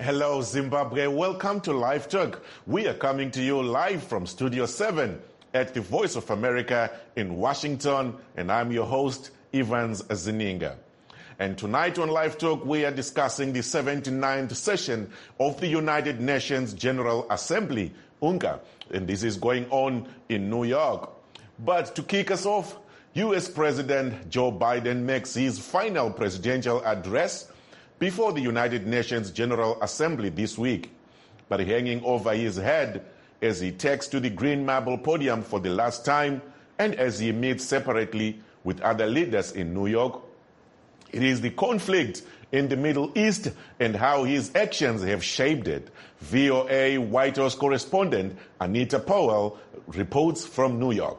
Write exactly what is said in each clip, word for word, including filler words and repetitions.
Hello, Zimbabwe. Welcome to Live Talk. We are coming to you live from Studio seven at the Voice of America in Washington, and I'm your host, Evans Zininga. And tonight on Live Talk, we are discussing the seventy-ninth session of the United Nations General Assembly, UNGA, and this is going on in New York. But to kick us off, U S President Joe Biden makes his final presidential address before the United Nations General Assembly this week. But hanging over his head as he takes to the Green Marble podium for the last time and as he meets separately with other leaders in New York, it is the conflict in the Middle East and how his actions have shaped it. V O A White House correspondent Anita Powell reports from New York.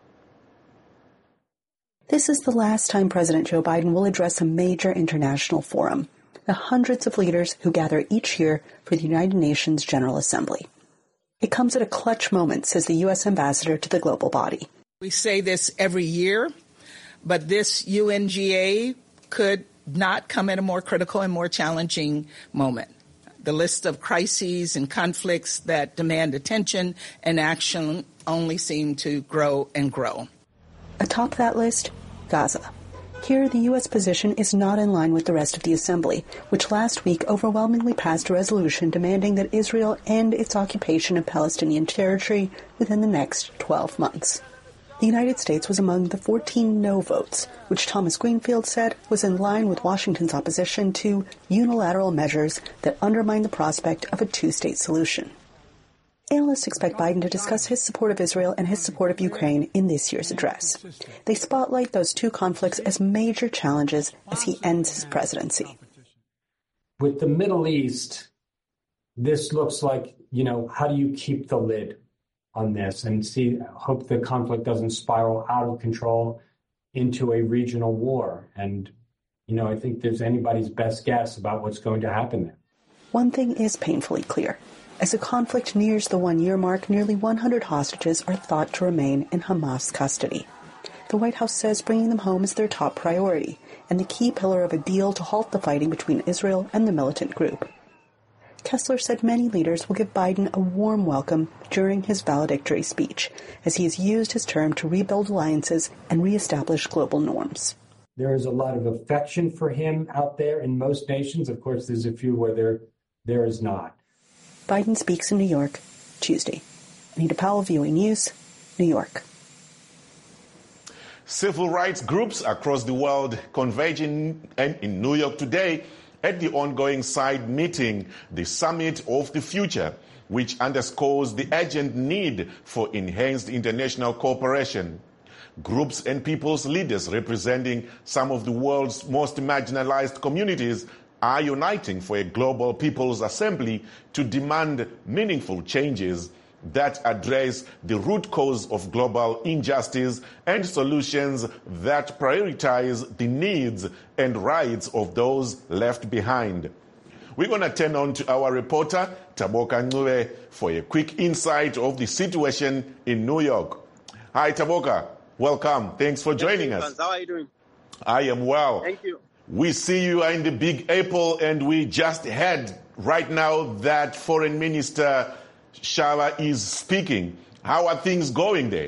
This is the last time President Joe Biden will address a major international forum, the hundreds of leaders who gather each year for the United Nations General Assembly. It comes at a clutch moment, says the U S ambassador to the global body. We say this every year, but this U N G A could not come at a more critical and more challenging moment. The list of crises and conflicts that demand attention and action only seem to grow and grow. Atop that list, Gaza. Here, the U S position is not in line with the rest of the Assembly, which last week overwhelmingly passed a resolution demanding that Israel end its occupation of Palestinian territory within the next twelve months. The United States was among the fourteen no votes, which Thomas Greenfield said was in line with Washington's opposition to unilateral measures that undermine the prospect of a two-state solution. Analysts expect Biden to discuss his support of Israel and his support of Ukraine in this year's address. They spotlight those two conflicts as major challenges as he ends his presidency. With the Middle East, this looks like, you know, how do you keep the lid on this and see, hope the conflict doesn't spiral out of control into a regional war? And, you know, I think there's anybody's best guess about what's going to happen there. One thing is painfully clear. As the conflict nears the one-year mark, nearly one hundred hostages are thought to remain in Hamas custody. The White House says bringing them home is their top priority and the key pillar of a deal to halt the fighting between Israel and the militant group. Kessler said many leaders will give Biden a warm welcome during his valedictory speech, as he has used his term to rebuild alliances and reestablish global norms. There is a lot of affection for him out there in most nations. Of course, there's a few where there, there is not. Biden speaks in New York Tuesday. Anita Powell, V O A News, New York. Civil rights groups across the world converging in New York today at the ongoing side meeting, the Summit of the Future, which underscores the urgent need for enhanced international cooperation. Groups and people's leaders representing some of the world's most marginalized communities are uniting for a global people's assembly to demand meaningful changes that address the root cause of global injustice and solutions that prioritize the needs and rights of those left behind. We're going to turn on to our reporter, Taboka Ncube, for a quick insight of the situation in New York. Hi, Taboka. Welcome. Thanks for joining Thank you, us. How are you doing? I am well. Thank you. We see you are in the Big Apple, and we just heard right now that Foreign Minister Shava is speaking. How are things going there?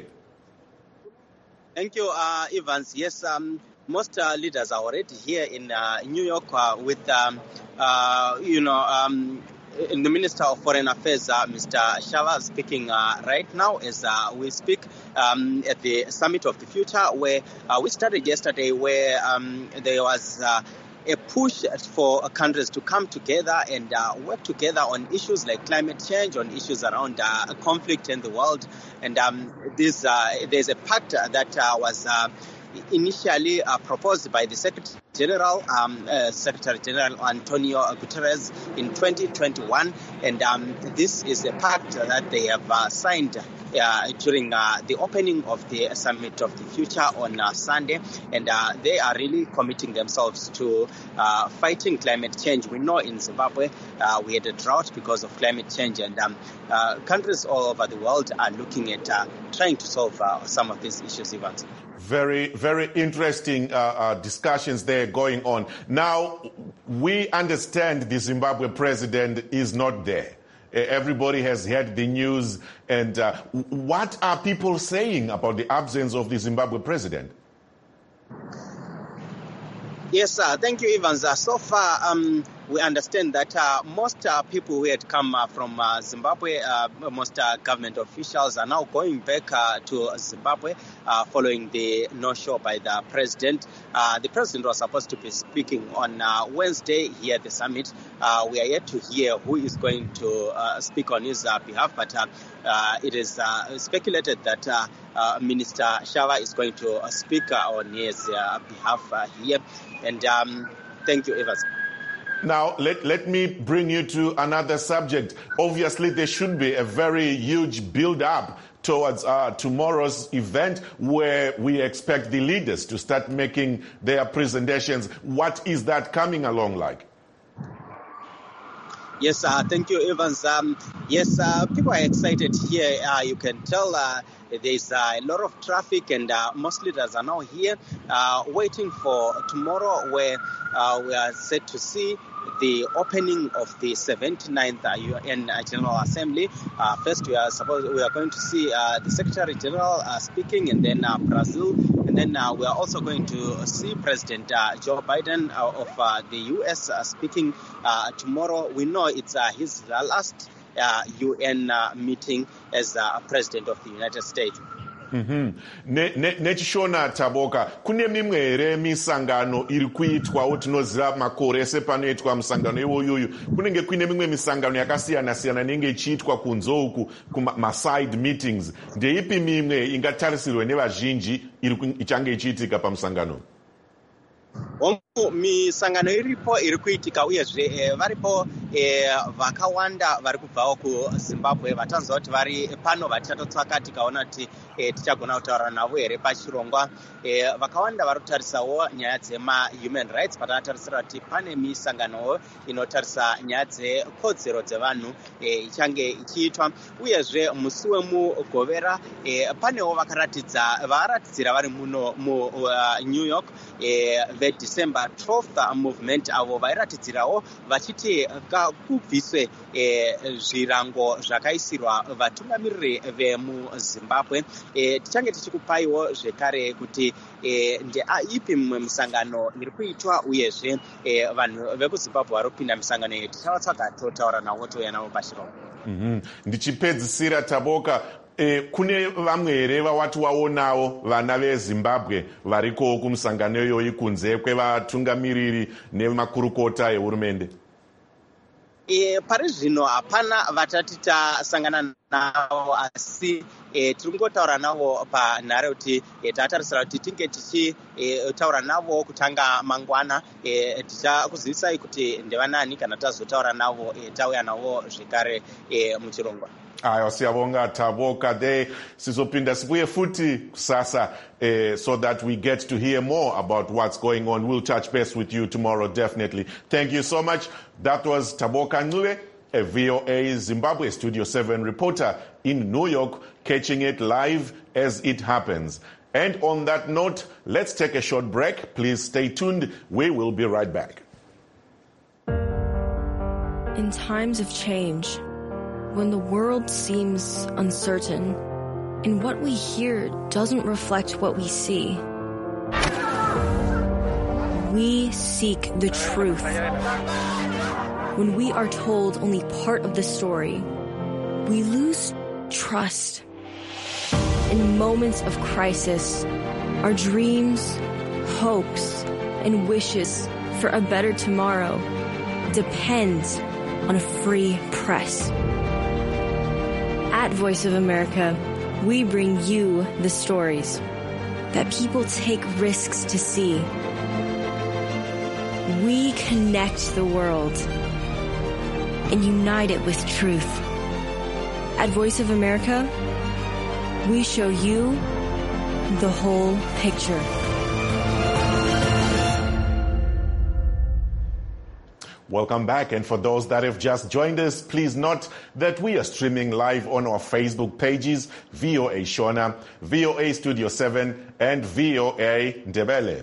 Thank you, uh, Evans. Yes, um, most uh, leaders are already here in uh, New York uh, with, um, uh, you know, um, the Minister of Foreign Affairs, uh, Mister Shava, speaking uh, right now as uh, we speak um, at the Summit of the Future, where uh, we started yesterday, where um, there was uh, a push for countries to come together and uh, work together on issues like climate change, on issues around uh, conflict in the world. And um, this, uh, there's a pact that uh, was uh, initially uh, proposed by the Secretary General, um, uh, Secretary General Antonio Guterres in twenty twenty-one, and um, this is a pact that they have uh, signed uh, during uh, the opening of the Summit of the Future on uh, Sunday, and uh, they are really committing themselves to uh, fighting climate change. We know in Zimbabwe uh, we had a drought because of climate change, and um, uh, countries all over the world are looking at uh, trying to solve uh, some of these issues, Evans. Very, very interesting uh, uh, discussions there going on. Now, we understand the Zimbabwe president is not there. Uh, everybody has heard the news. And uh, what are people saying about the absence of the Zimbabwe president? Yes, uh, thank you, Evans. Uh, so far, um, we understand that uh, most uh, people who had come uh, from uh, Zimbabwe, uh, most uh, government officials are now going back uh, to Zimbabwe uh, following the no-show by the president. Uh, the president was supposed to be speaking on uh, Wednesday here at the summit. Uh, we are yet to hear who is going to uh, speak on his uh, behalf, but uh, uh, it is uh, speculated that uh, uh, Minister Shava is going to uh, speak uh, on his uh, behalf uh, here. And um, thank you, Evans. Now, let, let me bring you to another subject. Obviously, there should be a very huge build-up towards uh, tomorrow's event where we expect the leaders to start making their presentations. What is that coming along like? Yes, uh, thank you, Evans. Um, yes, uh, people are excited here. Uh, you can tell uh, there's uh, a lot of traffic, and uh, most leaders are now here uh, waiting for tomorrow, where uh, we are set to see the opening of the seventy-ninth uh, U N General Assembly. Uh, first, we are supposed we are going to see uh, the Secretary General uh, speaking, and then uh, Brazil, and then uh, we are also going to see President uh, Joe Biden uh, of uh, the U S uh, speaking uh, tomorrow. We know it's uh, his uh, last uh, U N uh, meeting as uh, President of the United States. Nechishona Taboka, kune mimwe here misangano iri kuitwa tinoziva makore ese panoitwa musangano iwoyoyo kunenge kuine mimwe misangano yakasiyana siyana inenge ichiitwa kunzo uku kuma side meetings. Ndeipi mimwe ingatarisirwe nevazhinji ichange ichiitika pamusangano? Misangano iripo iri kuitika uyezve eh, varipo eh, vakawanda vari kubvawo kuZimbabwe vatanzwa kuti vari pano vachatotsvaka tikaona kuti eh, tichagona kutaura navo here pachirongwa. Eh, vakawanda vari kutarisawo nyaya dzema-human rights, patatarisira kuti pane misangano inotarisa nyaya dzekodzero dzevanhu eh, ichange ichiitwa. Uyezve musi wemugovera eh, panewo vakaratidza varatidzira vari muno mu uh, New York eh, veDecember twelfth movement avo vairatidzirawo vachiti kubviswe eh, zvirango zvakaisirwa vatungamiriri vemuZimbabwe. Eh, tichange tichikupaiwo zvekare kuti eh, ndeipi mimwe misangano iri kuitwa uyezve eh, vanhu vekuZimbabwe vari kupinda misangano iyi tichavatsvaga totaura navo touya navo pachirongo. Mm-hmm. Ndichipedzisira Taboka, Eh, kune vamwe here vawati waonawo vana veZimbabwe variko kumusangano iyoyi kunze kwevatungamiriri nemakurukota ehurumende? E, pari zvino hapana vatati tasangana navo, asi e, tiri kungotaura navo panhare kuti e, tatarisira kuti tinge tichitaura e, navo kutanga mangwana. E, tichakuzivisai kuti ndevanani kana tazotaura navo e, tauya navo zvekare e, muchirongwa. Ayo siyabonga Taboka de sizopinda sibuye futi kusasa eh, so that we get to hear more about what's going on. We'll touch base with you tomorrow, definitely. Thank you so much. That was Taboka Ncube, a V O A Zimbabwe Studio seven reporter in New York, catching it live as it happens. And on that note, let's take a short break. Please stay tuned. We will be right back. In times of change, when the world seems uncertain and what we hear doesn't reflect what we see, we seek the truth. When we are told only part of the story, we lose trust. In moments of crisis, our dreams, hopes, and wishes for a better tomorrow depend on a free press. At Voice of America, we bring you the stories that people take risks to see. We connect the world and unite it with truth. At Voice of America, we show you the whole picture. Welcome back, and for those that have just joined us, please note that we are streaming live on our Facebook pages, V O A Shona, V O A Studio seven, and V O A Ndebele.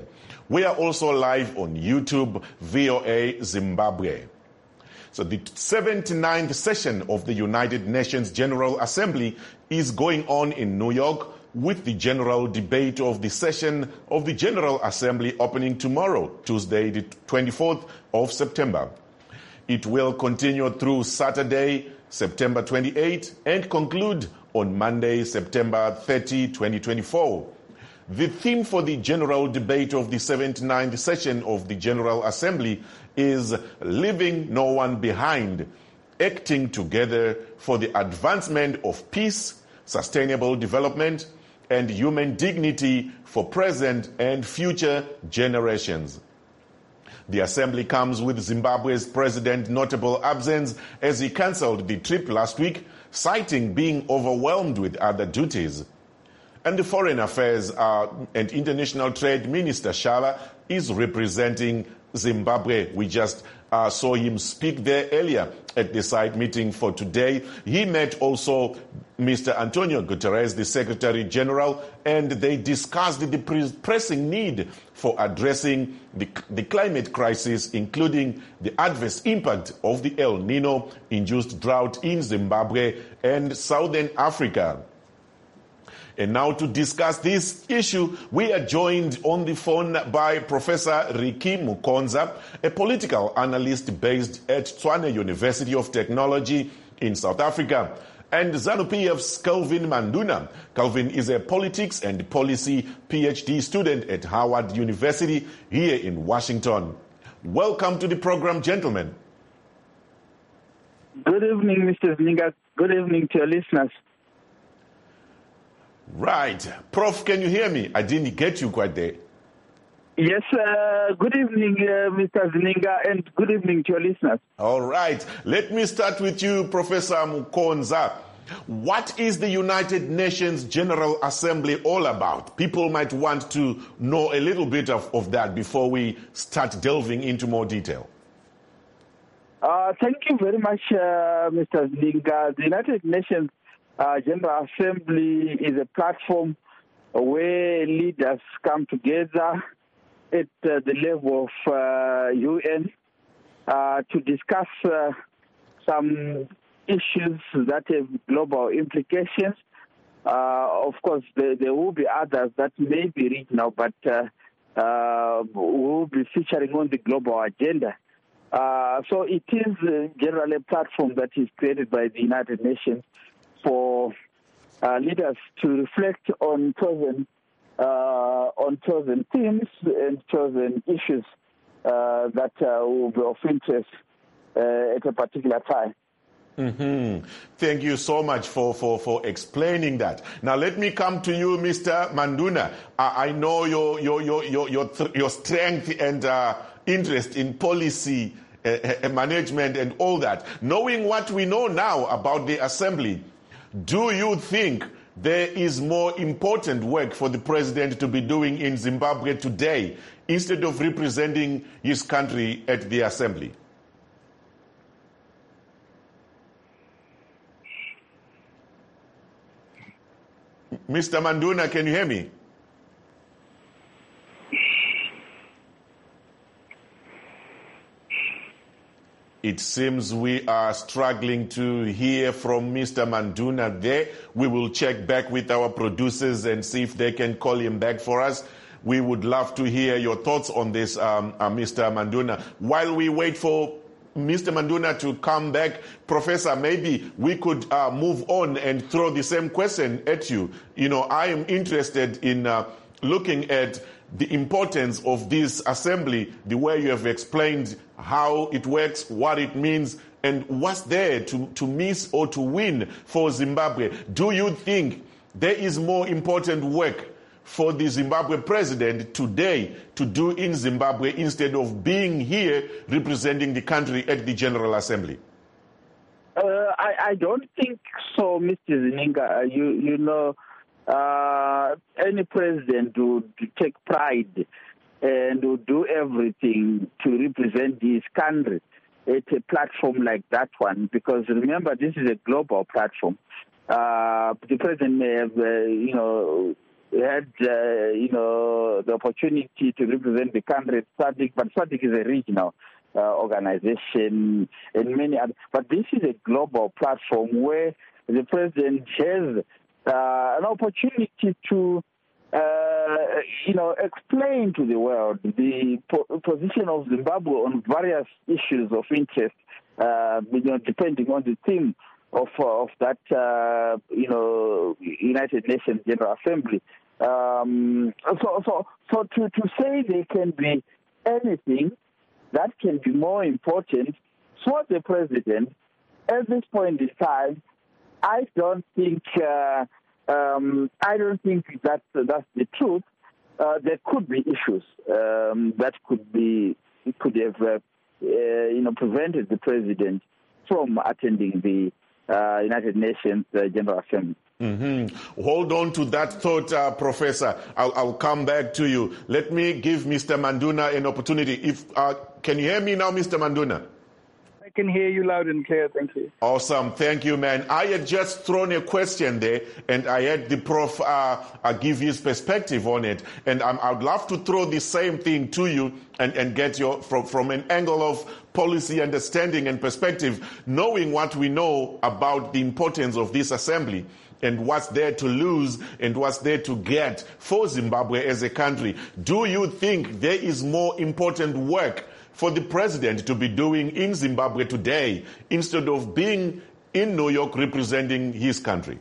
We are also live on YouTube, V O A Zimbabwe. So the seventy-ninth session of the United Nations General Assembly is going on in New York, with the general debate of the session of the General Assembly opening tomorrow, Tuesday, the twenty-fourth of September. It will continue through Saturday, September twenty-eighth, and conclude on Monday, September thirtieth, twenty twenty-four. The theme for the general debate of the seventy-ninth session of the General Assembly is Leaving No One Behind, acting together for the advancement of peace, sustainable development, and human dignity for present and future generations. The assembly comes with Zimbabwe's president's notable absence as he cancelled the trip last week, citing being overwhelmed with other duties. And the Foreign Affairs uh, and International Trade Minister Shala is representing Zimbabwe. We just uh, saw him speak there earlier at the side meeting for today. He met also Mister Antonio Guterres, the Secretary General, and they discussed the pressing need for addressing the, the climate crisis, including the adverse impact of the El Nino-induced drought in Zimbabwe and Southern Africa. And now to discuss this issue, we are joined on the phone by Professor Rykie Mukonza, a political analyst based at Tshwane University of Technology in South Africa, and ZANU-P F's Kelvin Manduna. Kelvin is a politics and policy PhD student at Howard University here in Washington. Welcome to the program, gentlemen. Good evening, Mister Zininga. Good evening to your listeners. Right. Prof, can you hear me? I didn't get you quite there. Yes, uh, good evening, uh, Mister Zininga, and good evening to your listeners. All right. Let me start with you, Professor Mukonza. What is the United Nations General Assembly all about? People might want to know a little bit of, of that before we start delving into more detail. Uh, thank you very much, uh, Mister Zininga. The United Nations Uh, General Assembly is a platform where leaders come together at uh, the level of uh, U N uh, to discuss uh, some issues that have global implications. Uh, of course, there, there will be others that may be regional, but uh, uh, will be featuring on the global agenda. Uh, so it is uh, generally a platform that is created by the United Nations for uh, leaders to reflect on chosen uh, on chosen themes and chosen issues uh, that uh, will be of interest uh, at a particular time. Mm-hmm. Thank you so much for, for, for explaining that. Now let me come to you, Mister Manduna. I, I know your your your your your, th- your strength and uh, interest in policy uh, management and all that. Knowing what we know now about the assembly, do you think there is more important work for the president to be doing in Zimbabwe today instead of representing his country at the assembly? Mister Manduna, can you hear me? It seems we are struggling to hear from Mister Manduna there. We will check back with our producers and see if they can call him back for us. We would love to hear your thoughts on this, um, uh, Mister Manduna. While we wait for Mister Manduna to come back, Professor, maybe we could uh, move on and throw the same question at you. You know, I am interested in uh, looking at the importance of this assembly, the way you have explained how it works, what it means, and what's there to, to miss or to win for Zimbabwe. Do you think there is more important work for the Zimbabwe president today to do in Zimbabwe instead of being here representing the country at the General Assembly? Uh, I, I don't think so, Mister Zininga. You, you know, uh, any president would take pride and would do everything to represent his country at a platform like that one, because remember, this is a global platform. Uh, the president may have, uh, you know, had, uh, you know, the opportunity to represent the country at SADC, but SADC is a regional uh, organization and many other. But this is a global platform where the president has uh, an opportunity to, uh, you know, explain to the world the po- position of Zimbabwe on various issues of interest, uh, you know, depending on the theme of of that, uh, you know, United Nations General Assembly. Um, so, so, so to, to say there can be anything that can be more important for the president at this point in time, I don't think uh, um, I don't think that that's the truth. Uh, there could be issues um, that could be could have uh, uh, you know prevented the president from attending the uh, United Nations uh, General Assembly. Mm-hmm. Hold on to that thought, uh, Professor. I'll, I'll come back to you. Let me give Mister Manduna an opportunity. If uh, can you hear me now, Mister Manduna? I can hear you loud and clear. Thank you. Awesome. Thank you, man. I had just thrown a question there, and I had the prof uh, uh, give his perspective on it. And um, I'd love to throw the same thing to you and, and get your from, from an angle of policy understanding and perspective, knowing what we know about the importance of this assembly and what's there to lose and what's there to get for Zimbabwe as a country. Do you think there is more important work for the president to be doing in Zimbabwe today instead of being in New York representing his country?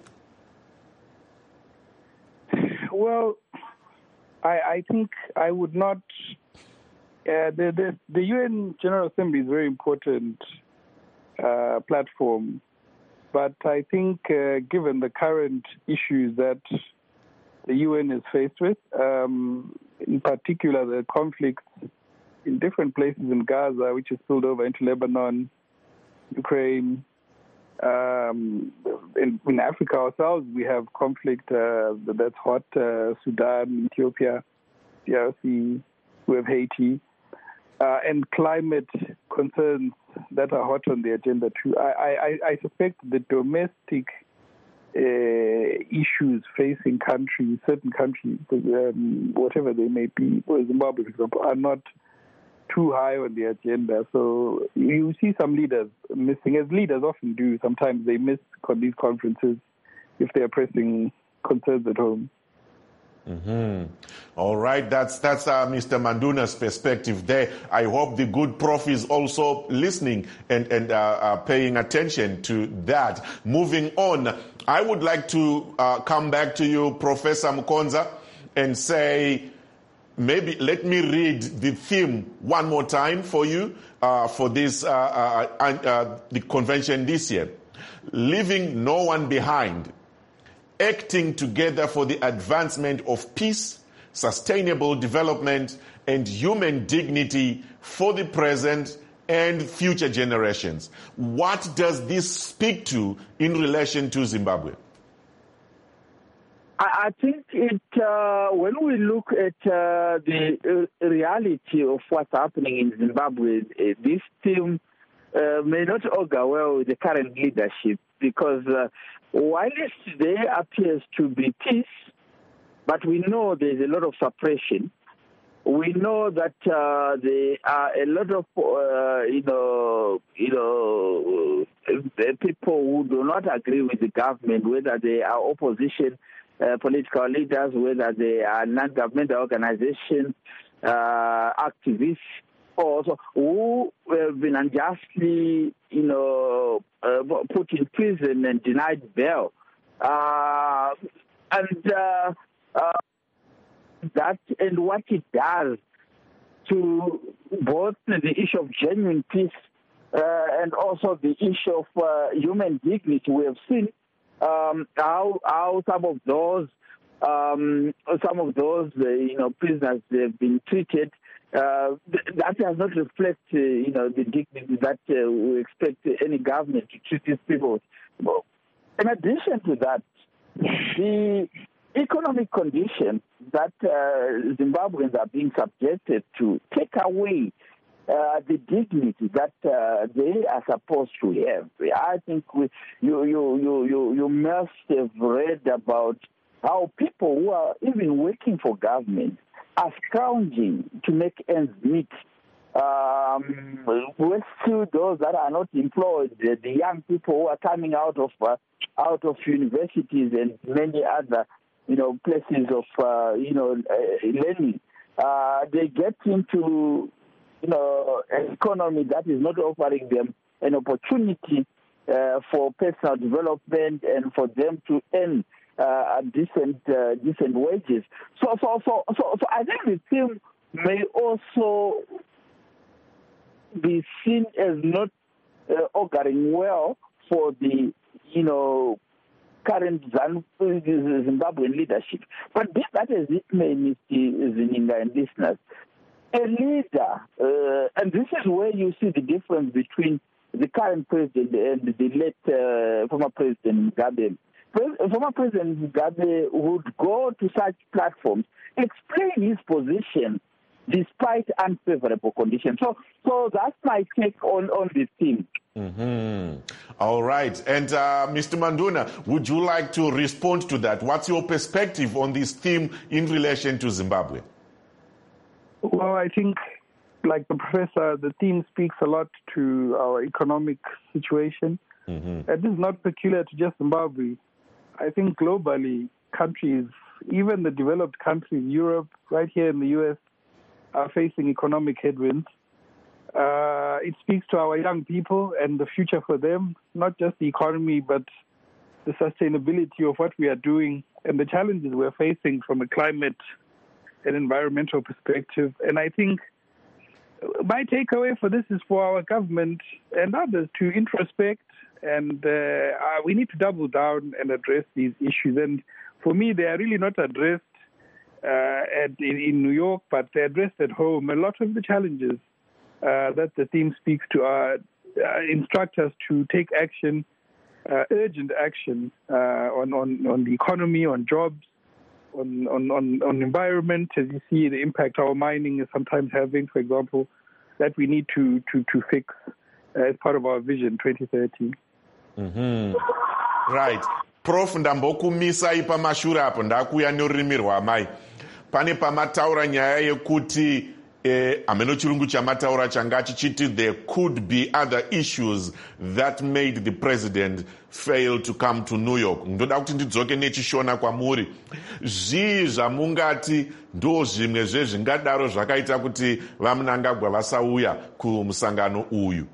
Well, I, I think I would not. Uh, the, the the U N General Assembly is a very important uh, platform, but I think uh, given the current issues that the U N is faced with, um, in particular the conflicts in different places in Gaza, which has spilled over into Lebanon, Ukraine. Um, in, in Africa ourselves, we have conflict uh, that's hot, uh, Sudan, Ethiopia, D R C, we have Haiti, uh, and climate concerns that are hot on the agenda too. I, I, I suspect the domestic uh, issues facing countries, certain countries, um, whatever they may be, for Zimbabwe, for example, are not too high on the agenda. So you see some leaders missing, as leaders often do. Sometimes they miss these conferences if they are pressing concerns at home. Mm-hmm. All right, that's that's uh, Mister Manduna's perspective there. I hope the good prof is also listening and, and uh, uh, paying attention to that. Moving on, I would like to uh, come back to you, Professor Mukonza, and say, maybe let me read the theme one more time for you uh, for this uh, uh, uh, the convention this year. Leaving no one behind, acting together for the advancement of peace, sustainable development, and human dignity for the present and future generations. What does this speak to in relation to Zimbabwe? I think it, uh, when we look at uh, the uh, reality of what's happening in Zimbabwe, uh, this team uh, may not augur well with the current leadership, because uh, while there appears to be peace, but we know there's a lot of suppression. We know that uh, there are a lot of, uh, you know, you know, uh, people who do not agree with the government, whether they are opposition Uh, political leaders, whether they are non-governmental organizations, uh, activists, or also who have been unjustly, you know, uh, put in prison and denied bail. Uh, and uh, uh, that and what it does to both the issue of genuine peace uh, and also the issue of uh, human dignity. We have seen Um, how how some of those um, some of those uh, you know prisoners have been treated. Uh, that does not reflect uh, you know the dignity that uh, we expect any government to treat these people. But in addition to that, the economic conditions that uh, Zimbabweans are being subjected to take away Uh, the dignity that uh, they are supposed to have. I think we, you, you, you, you, you must have read about how people who are even working for government are scrounging to make ends meet. Um, with still those that are not employed, the, the young people who are coming out of uh, out of universities and many other, you know, places of uh, you know uh, learning, uh, they get into you know an economy that is not offering them an opportunity uh, for personal development and for them to earn uh, decent uh, decent wages. So so so so so I think the team may also be seen as not uh, auguring well for the, you know, current Zimbabwean leadership. But be that as it may, Mister Zininga and listeners, a leader, uh, and this is where you see the difference between the current president and the late uh, former President Mugabe. Pre- former President Mugabe would go to such platforms, explain his position, despite unfavorable conditions. So so that's my take on, on this thing. Mm-hmm. All right. And uh, Mister Manduna, would you like to respond to that? What's your perspective on this theme in relation to Zimbabwe? Well, I think, like the professor, the theme speaks a lot to our economic situation. Mm-hmm. And this is not peculiar to just Zimbabwe. I think globally, countries, even the developed countries, Europe, right here in the U S, are facing economic headwinds. Uh, it speaks to our young people and the future for them, not just the economy, but the sustainability of what we are doing and the challenges we're facing from a climate and environmental perspective. And I think my takeaway for this is for our government and others to introspect, and uh, we need to double down and address these issues. And for me, they are really not addressed Uh, at, in, in New York, but they're addressed at home. A lot of the challenges uh, that the theme speaks to are uh, instruct us to take action, uh, urgent action uh, on, on, on the economy, on jobs, on, on, on, on environment. As you see, the impact our mining is sometimes having, for example, that we need to, to, to fix uh, as part of our vision twenty thirty. Mm-hmm. Right. Prof ndambokumisai pamashure apo ndakuya nerurimi rwamai. Pane pamataura nyaya yekuti eh, ameno chirungu chamataura changa chichiti there could be other issues that made the president fail to come to New York. Ndoda kuti ndidzoke nechishona kwamuri. Zvii zvamungati ndo zvimwe zvezvingadaro zvakaita kuti vaMnangagwa vasauya kumusangano uyu.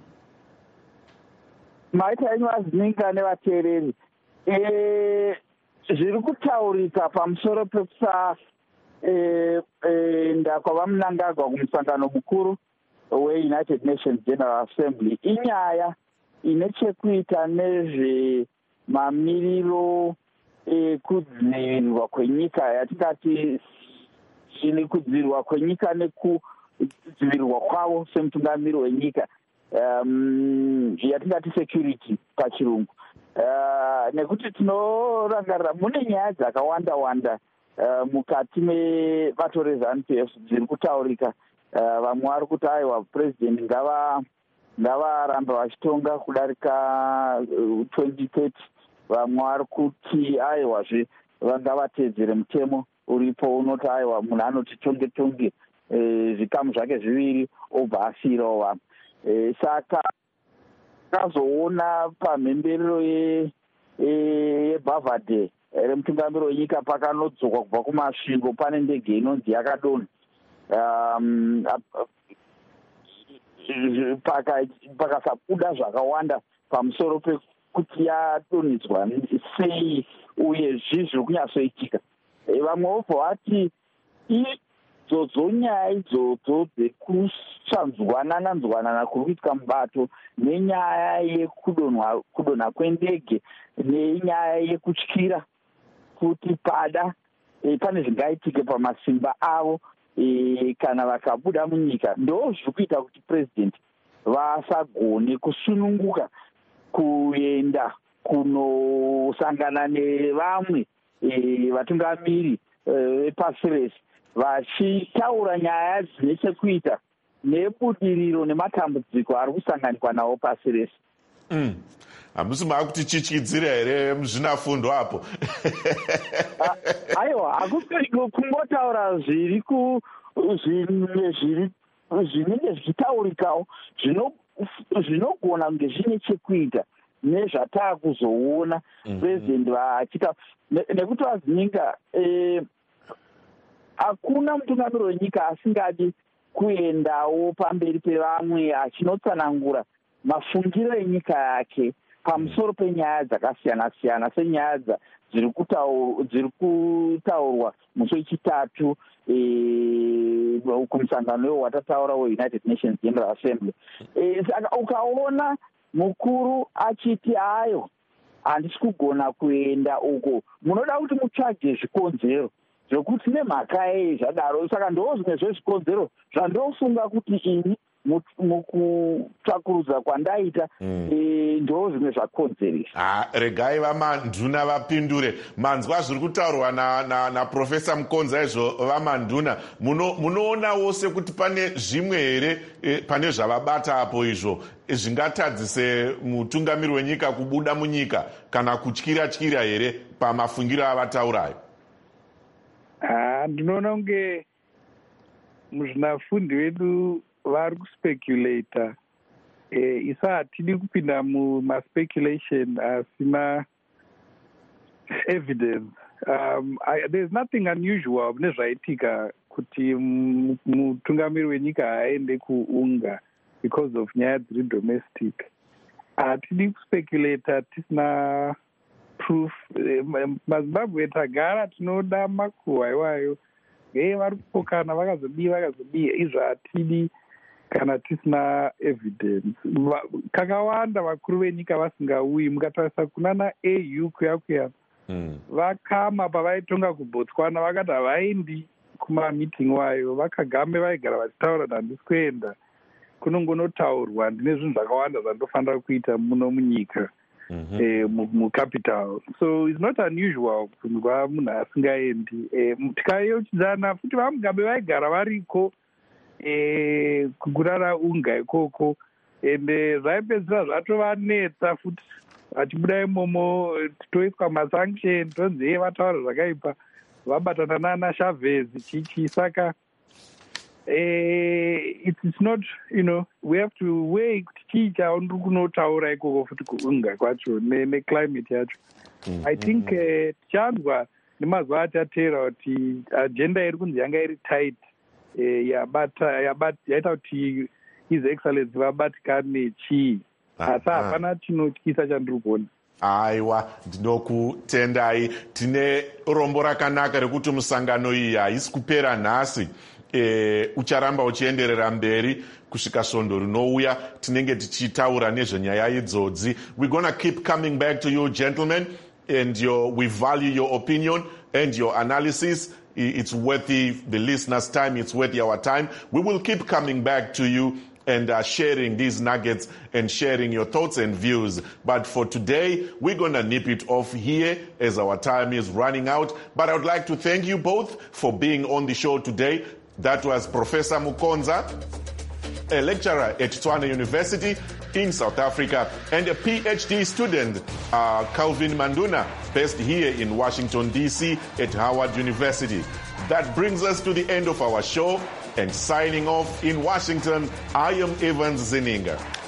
Maita ino azininga nevateereri. Eh, zviri kutaurika pamusoro pekusa eh, eh, ndakwava Mnangagwa kumusangano mukuru weUnited Nations General Assembly inyaya ine chekuita nezvemamiriro ekudzivirirwa kwenyika yatingati ine kudzivirirwa kwenyika nekudzivirirwa kwavo semutungamiri wenyika, um, yatingati security pachirungu. Uh, nekuti tinorangarira mune nyaya dzakawanda wanda uh, mukati mebato reZANU-P F dziri kutaurika. Uh, vamwe vari kuti aiwa president ngava ngavaramba vachitonga kudarika uh, twenty thirty. Vamwe vari kuti aiwazve vangavatedzere mutemo uripo unoti aiwa munhu anoti tonge tonge uh, zvikamu zvake zviviri obva asiyirawo vamwe. Uh, saka tazoona pamhemberero yeBhavhadhe remutungamiri wenyika pakanodzokwa kubva kumasvingo pane ndege inonzi yakadonha. Um, pakasabuda zvakawanda pamusoro pekuti yadonhedzwa sei uye zvii zviri kunyatsoitika. Vamwe vobva vati idzodzo nyaya idzodzo dzekusanzwanana nzwanana kuri kuitika mubato nenyaya yekudonha kudonha kwendege nenyaya yekutyira kuti pada e, pane zvingaitike pamasimba avo e, kana vakabuda munyika, ndo zviri kuita kuti president vasagone kusununguka kuenda kunosangana nevamwe e, vatungamiri vepasi e, rese vachitaura nyaya dzine chekuita nebudiriro nematambudziko ari kusanganikwa nawo pasi rese. Mm. hamusi maakuti chityidzira here muzvinafundo apo? Aiwa, hakusi kungotaura zviri ku zvimwe zviri zvinenge zvichitaurikawo zvinogona kunge zvine chekuita nezvataa kuzoona purezidendi vachita, nekuti vazininga hakuna mutungamiri wenyika asingadi kuendawo pamberi pevamwe achinotsanangura mafungiro enyika yake pamusoro penyaya dzakasiyana-siyana senyaya dziri kutaurwa musi wechitatu kumusangano watataura weunited nations general assembly. Saka ukaona mukuru achiti ayo handisi kugona kuenda uko, munoda kuti mutsvage zvikonzero zvokuti nemhaka yei zvadaro. Saka ndo zvimwe zvezvikonzero zvandofunga kuti ini mukutsvakurudza kwandaita ndo zvimwe zvakonzeresa. Regai vamanduna vapindure. Manzwa zviri kutaurwa naprofesa Mukonza izvo vamanduna. Munoonawo sekuti pane zvimwe here pane zvavabata apo izvo zvingatadzise mutungamiri wenyika kubuda munyika kana kutyira-tyira here pamafungiro avataurayo? Ndinoona kunge muzvinafundi vedu vari kuspekulata. Isa hatidi kupinda mumaspeculation asina evidence. Um, I, there's nothing unusual nezvaitika kuti mutungamiri wenyika aende kuunga because of nyaya dziri domestic. Hatidi kuspekulata tisina proof. MaZimbabwe tagara tinoda makuhwa iwayo. Ngei vari kupokana vakazodii vakazodii izvo hatidi kana tisina evidence. Kakawanda vakuru venyika vasingauyi, mukatarisa kunana A U kuya kuya vakama pavaitonga kuBotswana vakati havaendi kumameeting wayo, vakagambe vaigara vachitaura kuti handisi kuenda, kunongonotaurwa ndine zvinhu zvakawanda zvandofanira kuita muno munyika mucapital. So it's not unusual kunzwa munhu asingaendi. Tikayeuchidzana futi vamugambe vaigara variko kurara unga ikoko, ende zvaipedzisira zvatovanetsa futi vachibuda imomo toiswa masanction tonzi vataura zvakaipa vabatana nana Chavez chichi. Saka it's, it's not, you know, we have to weigh kuti chii chaundiri kunotaura ikoko futi kuunga kwacho neclimate yacho. I think tichanzwa nemazuva achateera kuti agenda iri kunzi yanga iri tight yaita kuti his excellency vabatikane chii, asi hapana chinotyisa chandiri kuona. Aiwa, ndinokutendai. Tine rombo rakanaka rekuti musangano iyi haisi kupera nhasi. E, ucharamba uchienderera mberi kusvika svondo rinouya tinenge tichitaura nezvenyaya idzodzi. We're going to keep coming back to you gentlemen, and your, we value your opinion and your analysis. It's worth the, the listeners' time, it's worth our time. We will keep coming back to you and uh, sharing these nuggets and sharing your thoughts and views. But for today, we're going to nip it off here as our time is running out. But I would like to thank you both for being on the show today. That was Professor Mukonza, a lecturer at Tshwane University in South Africa, and a PhD student, uh, Calvin Manduna, based here in Washington, D C at Howard University. That brings us to the end of our show, and signing off in Washington, I am Evans Zeninga.